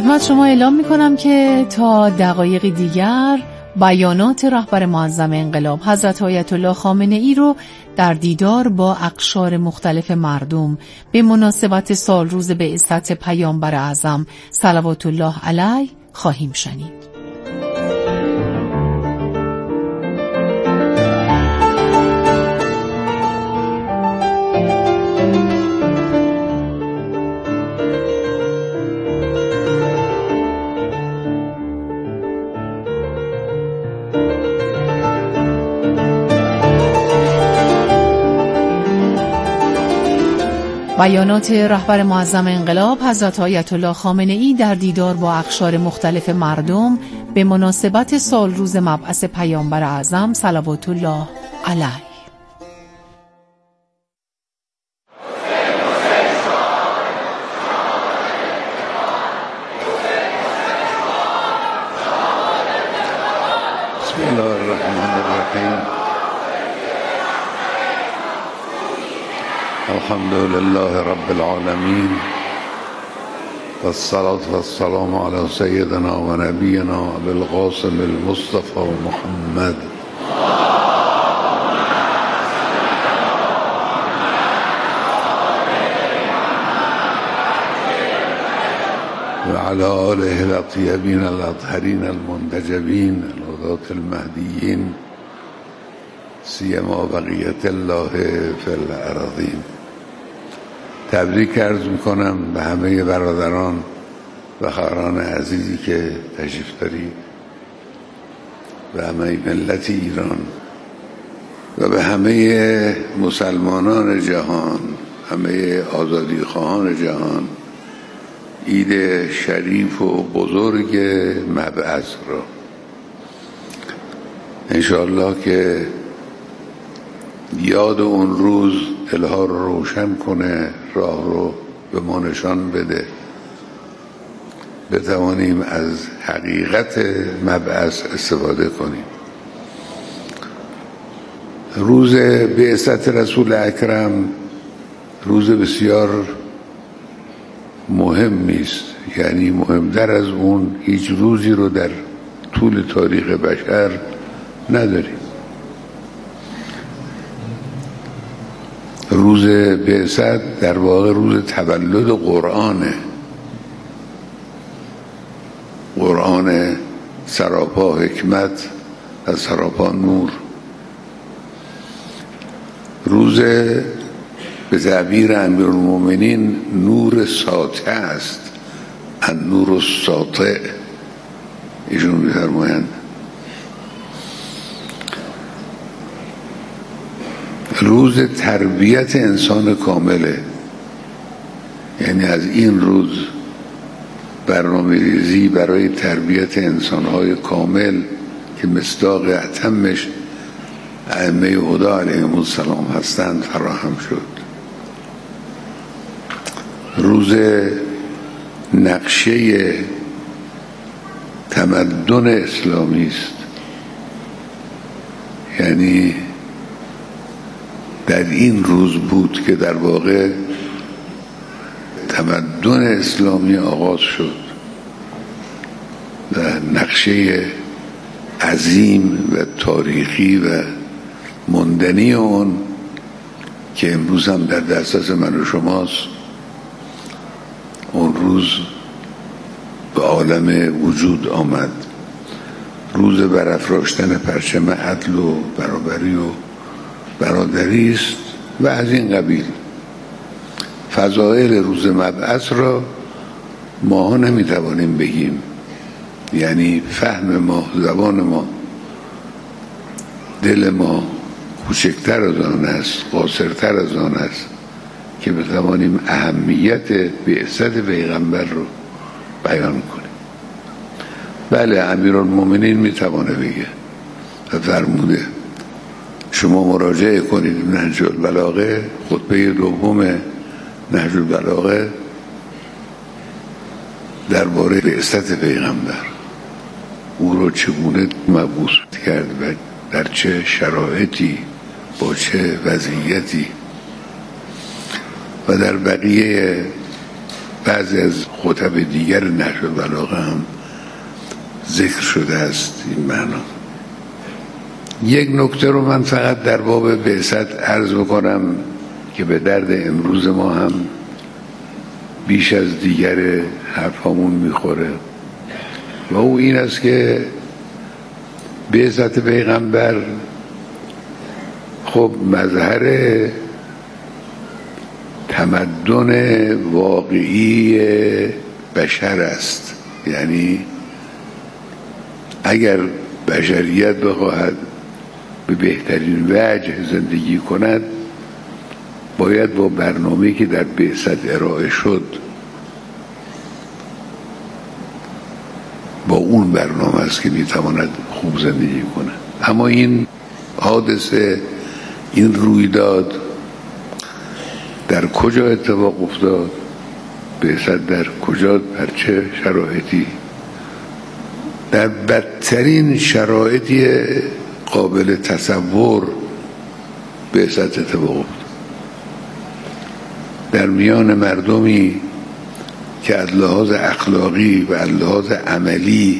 خدمت شما اعلام می‌کنم که تا دقایقی دیگر بیانات رهبر معظم انقلاب حضرت آیت الله خامنه‌ای رو در دیدار با اقشار مختلف مردم به مناسبت سالروز بعثت پیامبر اعظم صلوات الله علیه خواهیم شنید. بیانات رهبر معظم انقلاب حضرت آیت الله خامنه‌ای در دیدار با اقشار مختلف مردم به مناسبت سالروز مبعث پیامبر اعظم صلوات الله علیه. بسم الله الرحمن الرحیم. الحمد لله رب العالمين والصلاة والسلام على سيدنا ونبينا أبي القاسم المصطفى محمد وعلى آله الأطيبين الأطهرين المنتجبين الهداة المهديين سیما بقیت الله فی الارضین. تبریک عرض میکنم به همه برادران و خواهران عزیزی که تشریف دارید، به همه ملت ایران و به همه مسلمانان جهان، همه آزادی خواهان جهان، عید شریف و بزرگ مبعث را انشاءالله که یاد اون روز دلها رو روشن کنه، راه رو به ما نشان بده، بتوانیم از حقیقت مبعث استفاده کنیم. روز بعثت رسول اکرم روز بسیار مهمی است، یعنی مهمتر از اون هیچ روزی رو در طول تاریخ بشر نداریم. روز بعثت در واقع روز تولد قرآنه، قرآن سراپا حکمت و سراپا نور. روز به تعبیر امیرالمومنین نور ساطع است، النور الساطع ایشون می‌فرمایند. روز تربیت انسان کامله، یعنی از این روز برنامه‌ریزی برای تربیت انسان‌های کامل که مصداق اتمش ائمه هدی علیهم السلام هستند فراهم شد. روز نقشه تمدن اسلامی است، یعنی در این روز بود که در واقع تمدن اسلامی آغاز شد و نقشه عظیم و تاریخی و ماندنی اون که امروز هم در دسترس من و شماست، اون روز به عالم وجود آمد. روز برافراشتن پرچم عدل و برابری و برادری است و از این قبیل. فضائل روز مبعث را ما نمیتوانیم بگیم، یعنی فهم ما، زبان ما، دل ما کوچکتر از آن است، قاصرتر از آن است که بتوانیم اهمیت بعثت پیغمبر رو بیان کنیم. بله، امیرالمومنین میتوانه بگه و فرموده. شما مراجعه کنید نهج البلاغه، خطبه دوم نهج البلاغه درباره بعثت پیغمبر، او رو چگونه مبعوث کرد و در چه شرایطی، با چه وضعیتی، و در بقیه بعضی از خطب دیگر نهج البلاغه هم ذکر شده است این معنا. یک نکته رو من فقط در باب بعثت عرض بکنم که به درد امروز ما هم بیش از دیگر حرفامون میخوره و او این است که بعثت پیغمبر خب مظهر تمدن واقعی بشر است. یعنی اگر بشریت بخواهد به بهترین وجه زندگی کند باید با برنامه‌ای که در بعثت ارائه شد با اون برنامه است که میتواند خوب زندگی کند. اما این حادثه، این رویداد در کجا اتفاق افتاد؟ بعثت در کجا، در چه شرایطی؟ در بدترین شرایطی قابل تصور بعثت اتفاق افتاد، در میان مردمی که از لحاظ اخلاقی و از لحاظ عملی،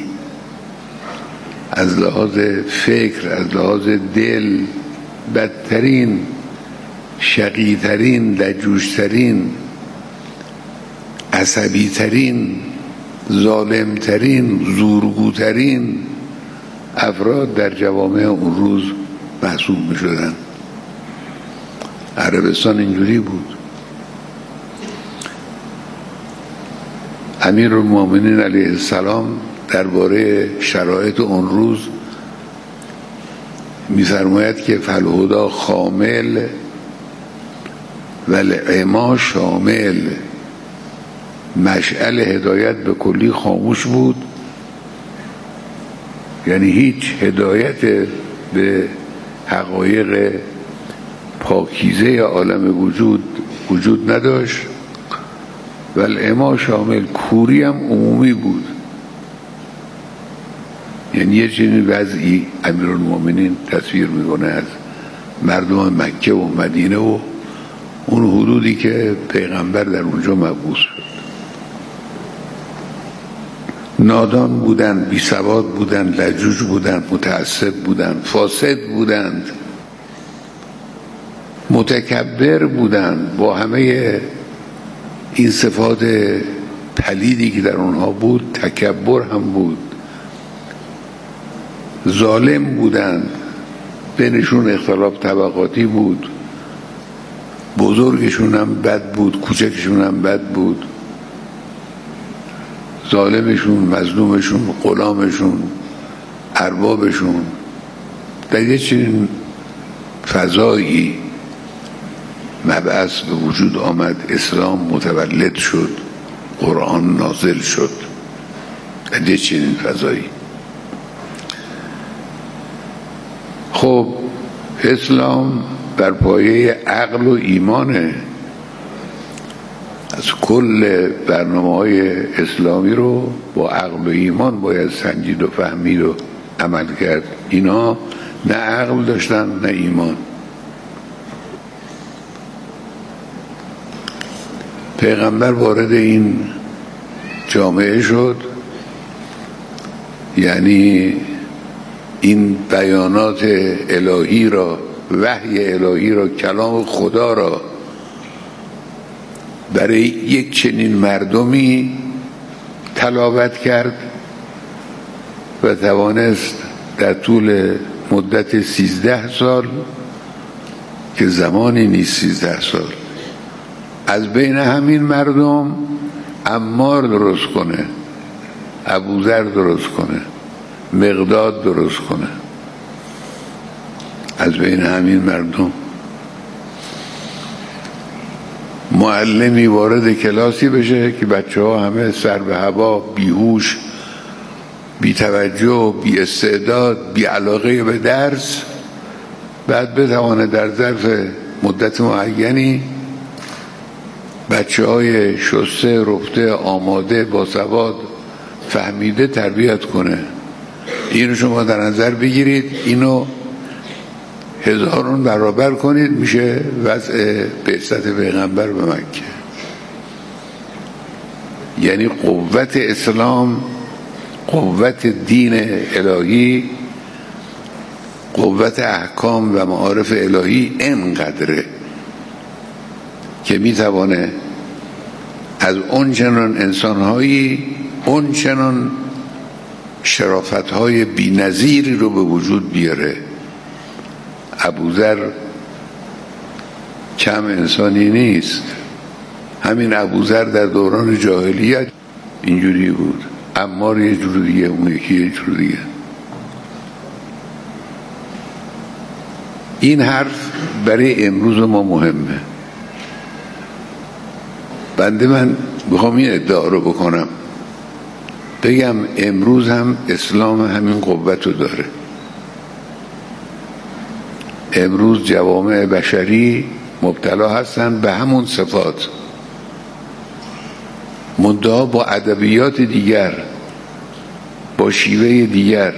از لحاظ فکر، از لحاظ دل بدترین، شقی‌ترین، لجوج‌ترین، عصبی‌ترین، ظالم‌ترین، زورگوترین افراد در جوامع اون روز محسوب می شدن. عربستان اینجوری بود. امیرالمومنین علیه السلام درباره شرایط اون روز می‌فرماید که فالهدی خامل و العما شامل. مشعل هدایت به کلی خاموش بود، یعنی هیچ هدایت به حقایق پاکیزه عالم وجود نداشت. و العما شامل، کوری هم عمومی بود. یعنی یه چنین وضعی امیرالمومنین تصویر میکنه از مردم مکه و مدینه و اون حدودی که پیغمبر در اونجا مبعوث شد. نادان بودند، بی سواد بودند، لجوج بودند، متعصب بودند، فاسد بودند، متکبر بودند. با همه این صفات پلیدی که در اونها بود تکبر هم بود. ظالم بودند، بینشون اختلاف طبقاتی بود، بزرگشون هم بد بود، کوچکشون هم بد بود، ظالمشون، مظلومشون، غلامشون، اربابشون. در یه چنین فضایی مبعث به وجود آمد، اسلام متولد شد، قرآن نازل شد. در یه چنین فضایی خب اسلام بر پایه عقل و ایمانه. از کل برنامه‌های اسلامی رو با عقل و ایمان باید سنجید و فهمید و عمل کرد. اینا نه عقل داشتن نه ایمان. پیغمبر وارد این جامعه شد، یعنی این بیانات الهی را، وحی الهی را، کلام خدا را برای یک چنین مردمی تلاوت کرد و توانست در طول مدت 13 سال که زمانی نیست، 13 سال، از بین همین مردم عمار درست کنه، ابوذر درست کنه، مقداد درست کنه. از بین همین مردم معلمی وارد کلاسی بشه که بچه ها همه سر به هوا، بیهوش، بی توجه، بی استعداد، بی علاقه به درس، بعد بتوانه در ظرف مدت معینی بچه های شسته، رفته، آماده، باسواد، فهمیده تربیت کنه. اینو شما در نظر بگیرید، اینو 1000 برابر کنید، میشه وضع بعثت پیغمبر به مکه. یعنی قوت اسلام، قوت دین الهی، قوت احکام و معارف الهی اینقدره که میتوانه از اون چنان انسانهایی اون چنان شرافتهای بی نظیری رو به وجود بیاره. ابوذر کم انسانی نیست. همین ابوذر در دوران جاهلیت اینجوری بود، عمار یه جور دیگه، اون یکی یه جور دیگه. این حرف برای امروز ما مهمه. بنده من بخوام این ادعا رو بکنم، بگم امروز هم اسلام همین قوت رو داره. امروز جوامع بشری مبتلا هستن به همون صفات، منتها با ادبیات دیگر، با شیوه دیگر.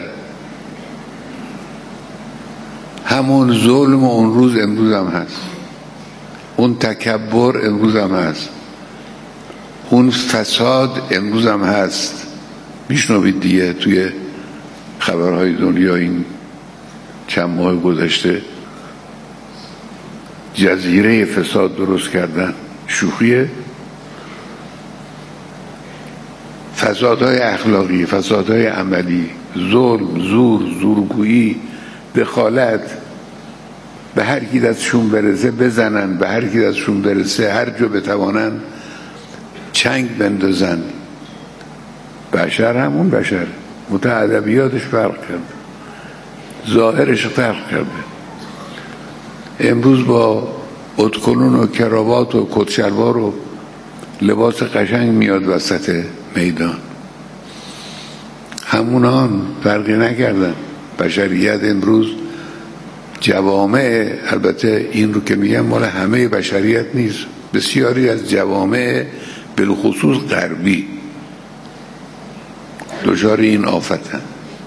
همون ظلم اون روز امروز هم هست، اون تکبر امروز هم هست، اون فساد امروز هم هست. میشنوید دیگه توی خبرهای دنیا این چند ماه گذشته جزیره فساد درست کردن. شوخیه؟ فسادهای اخلاقی، فسادهای عملی، ظلم، زور، زورگویی، دخالت، به هر کی دستشون برسه بزنن، به هر کی دستشون برسه هر جا بتوانن چنگ بندازن. بشر همون بشر، متعدبیاتش فرق کرده، ظاهرش فرق کرده. امروز با ادکنون و کراوات و کتشلوار و لباس قشنگ میاد وسط میدان. همونان فرقی نکردن. بشریت امروز، جوامع، البته این رو که میگم مال همه بشریت نیست، بسیاری از جوامع بالخصوص غربی دچار این آفتن.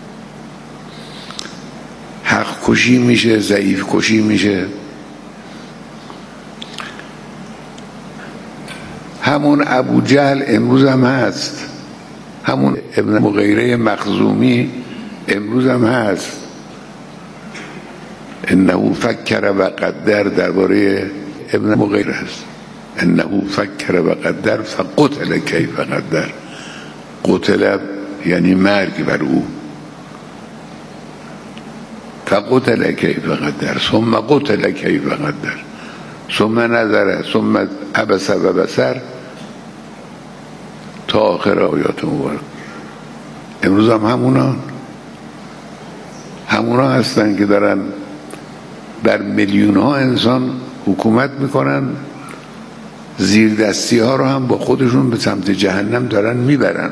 حق کشی میشه، ضعیف کشی میشه. همون ابو جهل امروز هم هست، همون ابن مغیره مخزومی امروز هم هست. انه فکر و قدر درباره ابن مغیره هست. انه فکر و قدر فقتل کیف قدر. قتل یعنی مرگ بر او. فقتل کیف قدر ثم قتل کیف قدر ثم نظر ثم عبس و بصر تا آخر آیات مبارک. امروز هم همونا هستن که دارن بر میلیون ها انسان حکومت میکنن، زیر دستی ها رو هم با خودشون به سمت جهنم دارن میبرن.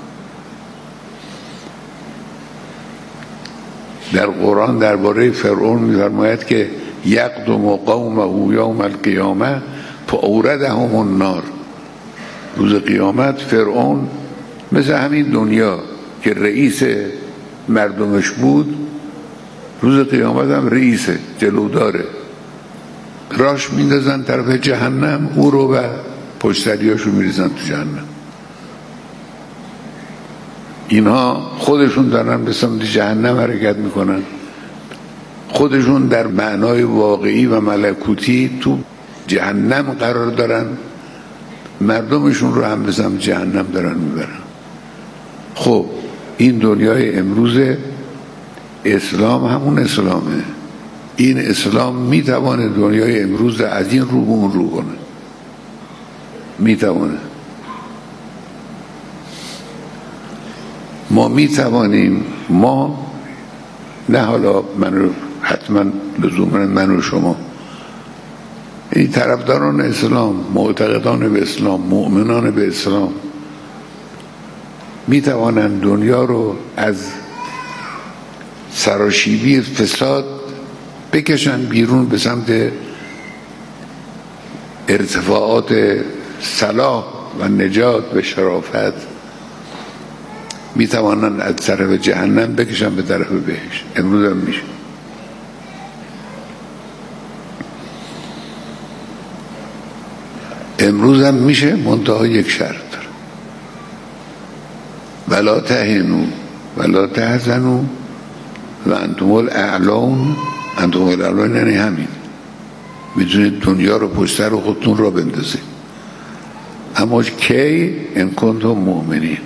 در قرآن درباره فرعون میفرماید که یقدم قومه یوم القیامه فاوردهم النار. روز قیامت فرعون مثل همین دنیا که رئیس مردمش بود، روز قیامت هم رئیس جلوداره، راش میندازن طرف جهنم، او رو و پشتریاشو میریزن تو جهنم. اینها خودشون دارن به سمت جهنم حرکت میکنن، خودشون در معنای واقعی و ملکوتی تو جهنم قرار دارن، مردمشون رو هم به سمت جهنم دارن میبرن. خب این دنیای امروز اسلام همون اسلامه. این اسلام میتوانه دنیای امروز از این رو به اون رو کنه، میتوانه. ما میتوانیم، ما نه حالا من حتما لزوما من و شما، این طرفداران اسلام، معتقدان به اسلام، مؤمنان به اسلام، میتوانند دنیا رو از سراشیبی فساد بکشن بیرون به سمت ارتفاعات صلاح و نجات و شرافت. میتوانند از طرف جهنم بکشن به طرف بهشت. امروز هم میشه. امروز هم میشه، منتها یک شرط داره. ولا تهنوا ولا تحزنوا و انتم الاعلون. انتم الاعلون یعنی همین، میتونید دنیا رو پشت سر خودتون را بندازید. اما کی؟ ان کنتم مؤمنین،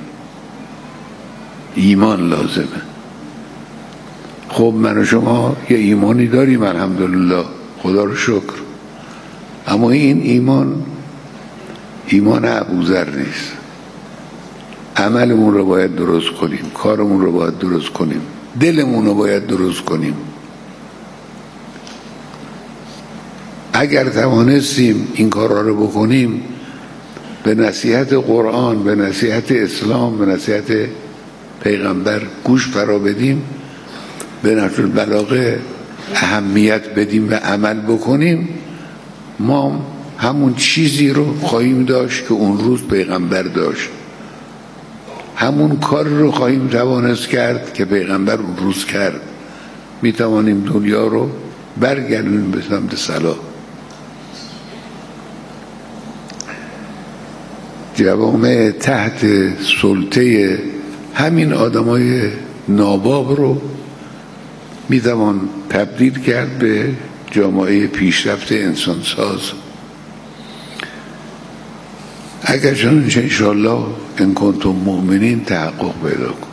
ایمان لازمه. خب من و شما یه ایمانی داریم الحمدلله، خدا رو شکر، اما این ایمان ابوذر نیست. عملمون رو باید درست کنیم، کارمون رو باید درست کنیم، دلمون رو باید درست کنیم. اگر توانستیم این کارها رو بکنیم، به نصیحت قرآن، به نصیحت اسلام، به نصیحت پیغمبر گوش فرا بدیم، به نهج البلاغه اهمیت بدیم و عمل بکنیم، ما همون چیزی رو خواهیم داشت که اون روز پیغمبر داشت، همون کار رو خواهیم توانست کرد که پیغمبر اون روز کرد. می توانیم دنیا رو برگردونیم به سمت صلاح. جوامع تحت سلطه همین آدمای ناباب رو می توان تبدیل کرد به جامعه پیشرفت انسانساز. اگر چنانچه انشاءالله ان کنتم مؤمنین تحقق پیدا کن،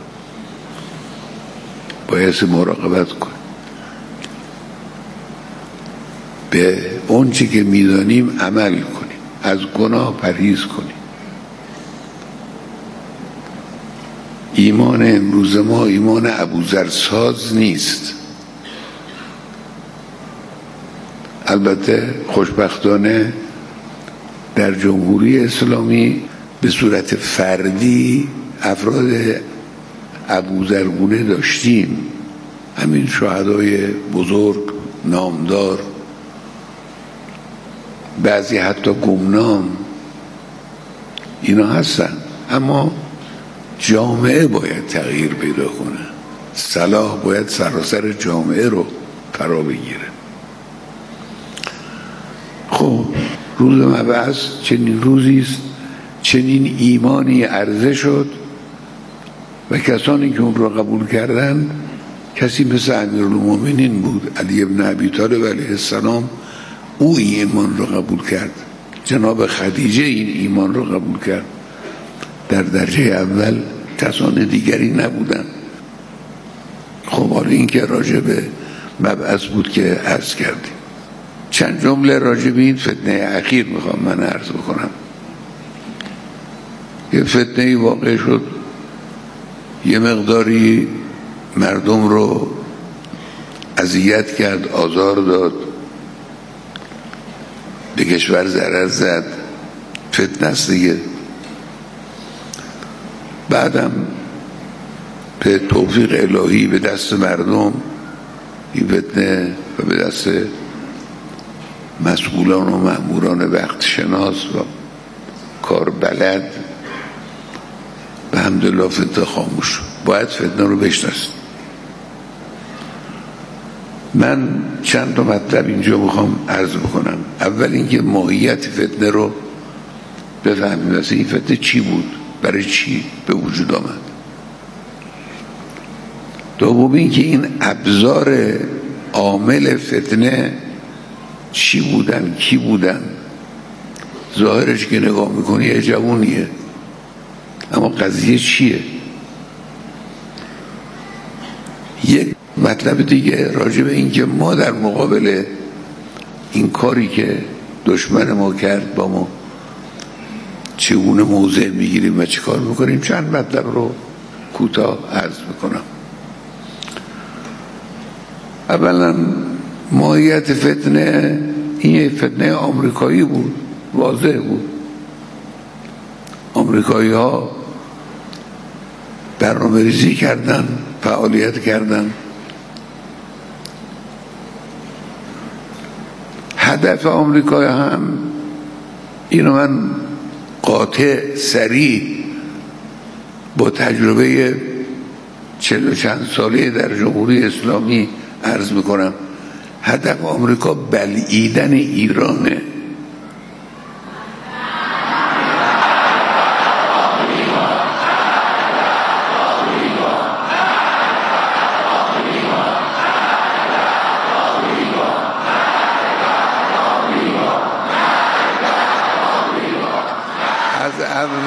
باید مراقبت کن، به اون چی که میدانیم عمل کنیم، از گناه پرهیز کنیم. ایمان امروز ما ایمان ابوذر ساز نیست. البته خوشبختانه در جمهوری اسلامی به صورت فردی افراد ابوذرگونه داشتیم، همین شهدای بزرگ نامدار، بعضی حتی گمنام، اینا هستن. اما جامعه باید تغییر پیدا کنه، صلاح باید سراسر جامعه رو فرا بگیره. خب روز مبعث چنین روزی است، چنین ایمانی عرضه شد و کسانی که اون رو قبول کردن کسی مثل امیرالمومنین بود، علی ابن ابی طالب علیه السلام. او این ایمان رو قبول کرد. جناب خدیجه این ایمان رو قبول کرد. در درجه اول کسان دیگری نبودن. خب حالا این که راجع به مبعث بود که عرض کردیم. چند جمله راجع به این فتنه اخیر میخوام من عرض بکنم. یه فتنه واقع شد، یه مقداری مردم رو اذیت کرد، آزار داد، به کشور ضرر زد، فتنه است دیگه. بعدم به توفیق الهی به دست مردم این فتنه و به دست مسئولان و مأموران وقت شناس و کار بلد به حمدالله فتنه خاموش شد. باید فتنه رو بشناسید. من چند تا مطلب اینجا میخوام عرض بکنم. اول اینکه ماهیت فتنه رو بفهمیم، مثلا این فتنه چی بود، برای چی به وجود آمد. دوم اینکه این ابزار عامل فتنه چی بودن، کی بودن. ظاهرش که نگاه میکنی یه جوونیه، اما قضیه چیه. یک مطلب دیگه راجع به این که ما در مقابل این کاری که دشمن ما کرد با ما چگونه موضع میگیریم و چه کار میکنیم. چند مطلب رو کوتاه عرض میکنم. اولا ماهیت فتنه، این فتنه آمریکایی بود، واضح بود. آمریکایی ها برنامه ریزی کردن، فعالیت کردن. هدف آمریکایی هم اینو من قاطع صریح با تجربه 40 چند ساله در جمهوری اسلامی عرض میکنم. هدف آمریکا بلعیدن ایرانه.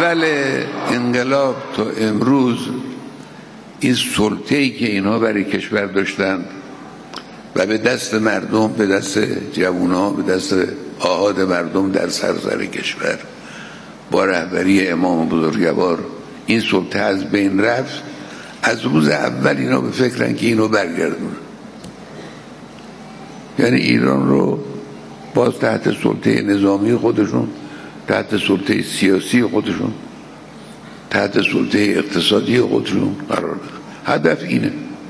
اول انقلاب تا امروز این سلطه‌ای که اینا برای کشور داشتند و به دست مردم، به دست جوونا، به دست آحاد مردم در سراسر کشور با رهبری امام بزرگوار این سلطه از بین رفت. از روز اول اینا به فکرن که اینو برگردونن، یعنی ایران رو باز تحت سلطه نظامی خودشون، تحت سلطه سیاسی خودشون، تحت سلطه اقتصادی خودشون قرار بدن. هدف اینه.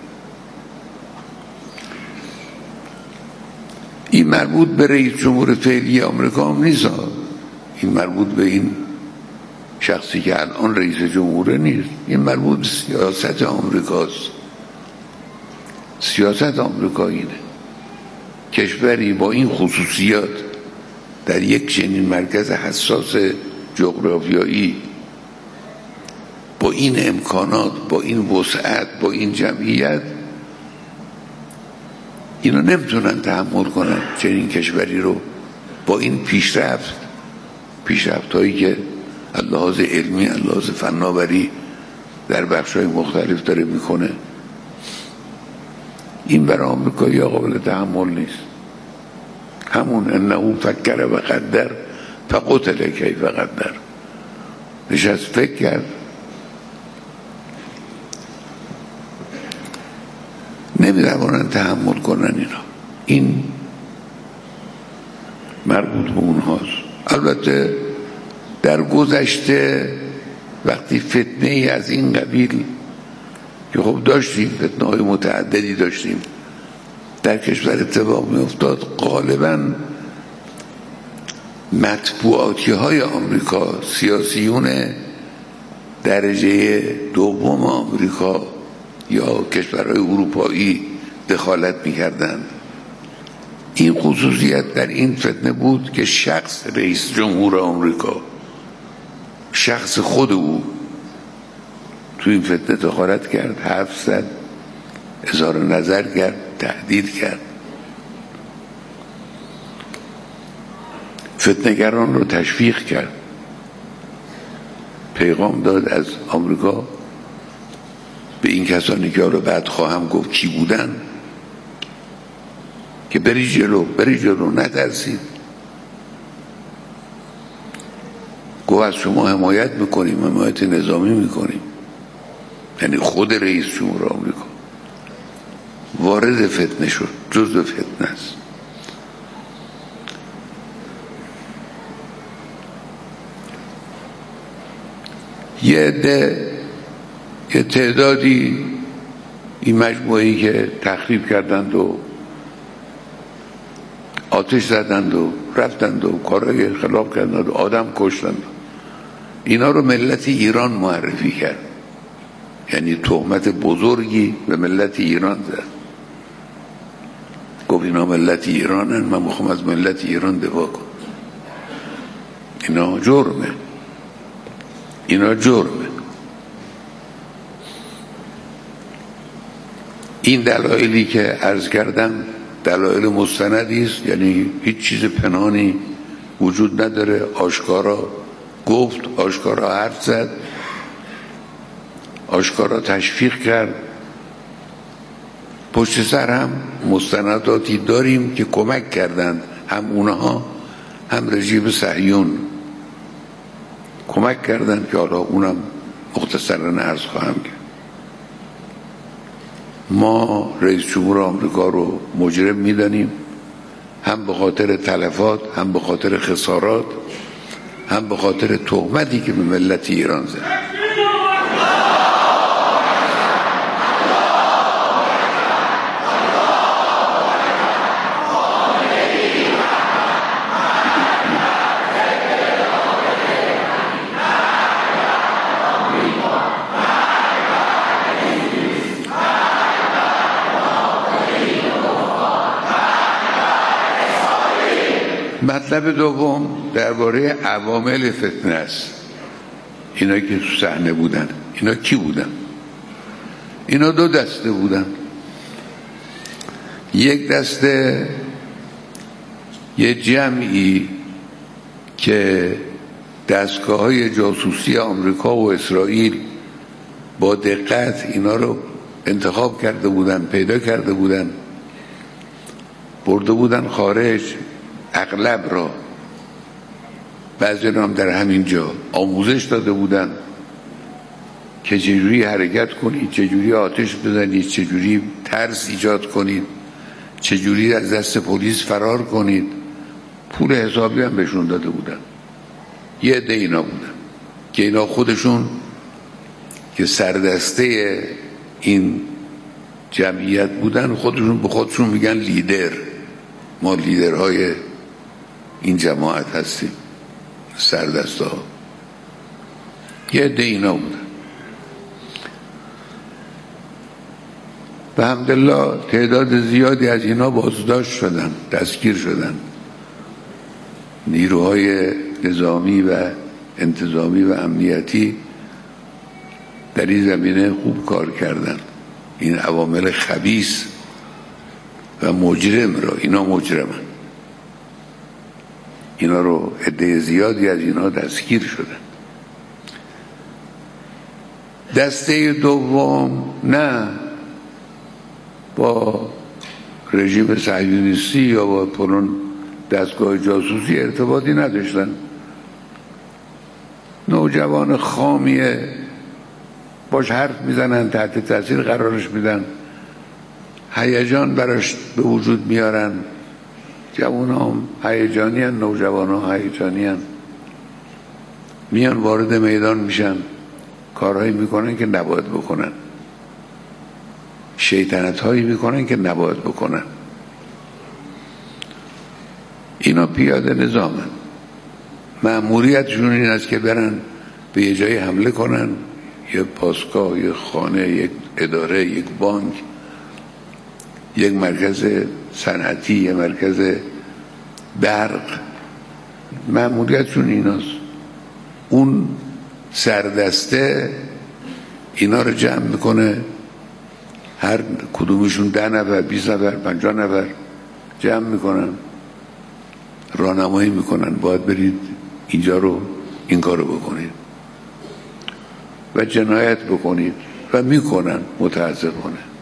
این مربوط به رئیس جمهور فعلی آمریکا هم نیست، این مربوط به این شخصی که الان رئیس جمهور نیست، این مربوط به سیاست آمریکاست. سیاست آمریکا اینه. کشوری با این خصوصیات در یک چنین مرکز حساس جغرافیایی، با این امکانات، با این وسعت، با این جمعیت، اینا نمیتونن تحمل کنن چنین کشوری رو با این پیشرفت هایی که از لحاظ علمی، از لحاظ فناوری در بخش‌های مختلف داره میکنه. این برای آمریکایی قابل تحمل نیست. همون انه فکر و قدر فقتل کیف قدر، نشست فکر کرد، نمی‌توانند تحمل کنن اینا. این مربوط به اونهاست. البته در گذشته وقتی فتنه ای از این قبیل که خب داشتیم، فتنه های متعددی داشتیم در کشور اتفاق می افتاد، غالبا مطبوعاتی های آمریکا، سیاسیون درجه دوم آمریکا یا کشورهای اروپایی دخالت می‌کردند. این خصوصیت در این فتنه بود که شخص رئیس جمهور آمریکا، شخص خود او تو این فتنه دخالت کرد، حرف زد، اظهار نظر کرد، تهدید کرد، فتنه‌گران رو تشویق کرد، پیغام داد از آمریکا به این کسانی که رو بعد خواهم گفت کی بودن که بری جلو، نترسید. گفت از شما حمایت میکنیم، حمایت نظامی میکنیم. یعنی خود رئیس جمهور آمریکا وارد فتنه شد، جزء فتنه است. یه تعدادی این مجموعه‌ای که تخریب کردند و آتش زدند و رفتند و کارهای خلاف کردند و آدم کشتند، اینا رو ملت ایران معرفی کرد. یعنی تهمت بزرگی به ملت ایران زد. گفت اینا ملت ایرانن، من میخوام از ملت ایران دفاع کنم. اینا جرمه. این دلایلی که عرض کردم دلایل مستندی است، یعنی هیچ چیز پنهانی وجود نداره. آشکارا گفت، آشکارا حرف زد، آشکارا تشویق کرد. پشت سر هم مستنداتی داریم که کمک کردند، هم اونها هم رژیم صهیون کمک کردند که حالا اونم مختصراً عرض خواهم کرد. ما رئیس جمهور آمریکا رو مجرم میدانیم، هم به خاطر تلفات، هم به خاطر خسارات، هم به خاطر تهمتی که به ملت ایران زد. مطلب دوم درباره عوامل فتنه است. اینا که تو صحنه بودن، اینا کی بودن؟ اینا دو دسته بودن. یک دسته یه جمعی که دستگاه‌های جاسوسی آمریکا و اسرائیل با دقت اینا رو انتخاب کرده بودن، پیدا کرده بودن، برده بودن خارج، اغلب را، بعضی هم در همین جا آموزش داده بودن که چجوری حرکت کنید، چجوری آتش بزنید، چجوری ترس ایجاد کنید، چجوری از دست پلیس فرار کنید. پول حسابی هم بهشون داده بودن. یه عده اینا بودن که اینا خودشون که سردسته این جمعیت بودن، خودشون به خودشون میگن لیدر. ما لیدرهای این جماعت هستیم، سردسته ها. یه عده اینا بودن. به حمدالله تعداد زیادی از اینا بازداشت شدن، دستگیر شدن. نیروهای نظامی و انتظامی و امنیتی در این زمینه خوب کار کردن. این عوامل خبیث و مجرم را، اینا مجرمن، اینا رو عده زیادی از اینا دستگیر شدن. دسته دوم نه با رژیم صهیونیستی یا با پلون دستگاه جاسوسی ارتباطی نداشتن. نوجوان خامیه، باش حرف میزنن، تحت تاثیر قرارش میدن، هیجان براش به وجود میارن. جوان هم هیجانی هن، نوجوان ها هیجانی هن. میان وارد میدان میشن، کارهایی میکنن که نباید بکنن، شیطنت هایی میکنن که نباید بکنن. اینا پیاده نظامن، مأموریتشون این است که برن به یه جایی حمله کنن، یه پاسگاه، یه خانه، یک اداره، یک بانک، یک مرکز صنعتی، یک مرکز برق. مأموریتشون ایناست. اون سردسته اینا رو جمع میکنه، هر کدومشون 10 نفر، 20 نفر، 50 نفر جمع میکنن، راهنمایی میکنن، باید برید اینجا رو این کارو بکنید و جنایت بکنید و میکنن. متاسفانه